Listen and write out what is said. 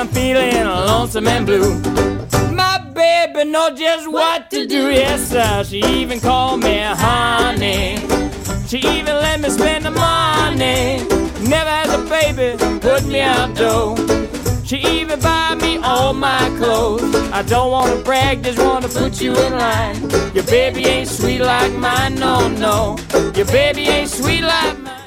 I'm feeling lonesome and blue. My baby knows just what to do, yes sir. She even called me honey. She even let me spend the money. Never has a baby put me out though. She even buy me all my clothes. I don't wanna brag, just wanna put you in line. Your baby ain't sweet like mine, no, no. Your baby ain't sweet like mine.